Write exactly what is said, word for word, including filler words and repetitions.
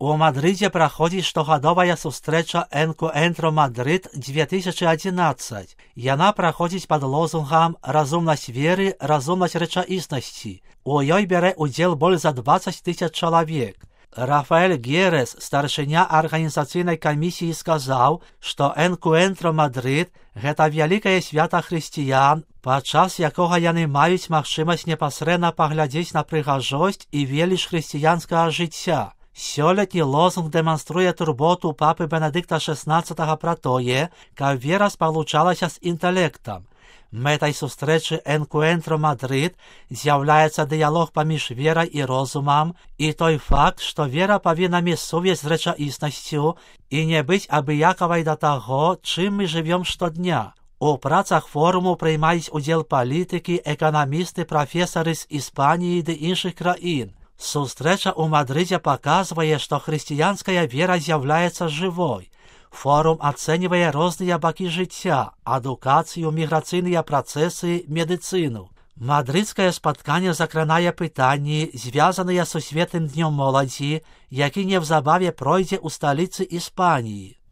У Мадриде праходзіць штогадовая сустрэча Энкуэнтро Мадрид две тысячи одиннадцать. Яна праходзіць пад лозунгам «Разумнасць веры, разумнасць рэчаіснасці». У ёй бярэ ўдзел больш за дваццаць тысяч чалавек. Рафаэль Герес, старшыня арганізацыйнай камісіі, сказаў, што Энкуэнтро Мадрид – гэта вялікае свята хрысціян, падчас якога яны маюць магчымасць непасрэдна паглядзець на прыгажосць і веліч хрысціянскага жыцця. Сёлетні лозунг дэманструе турботу папы Бенедыкта шестнадцатого пра тое, каб вера спалучалася з інтэлектам. Мэтай сустрэчы Энкуэнтро Мадрид з'яўляецца дыялог паміж верай і розумам і той факт, што вера павінна мець сувязь з рэчаіснасцю і не быць абыякавай да таго, чым мы жывём штодня. У працах форуму прыймаюць удзел палітыкі, эканамісты, прафесары з Іспаніі ды іншых краін. Сустрэча ў Мадрыдзе паказвае, што хрысціянская вера з'яўляецца жывой. Форум ацэньвае розныя бакі жыцця, адукацыю, міграцыйныя працэсы, медыцыну. Мадрыдскае спатканне закранае пытанні, звязаныя з Сусветным днём моладзі, які неўзабаве пройдзе ў сталіцы Іспаніі.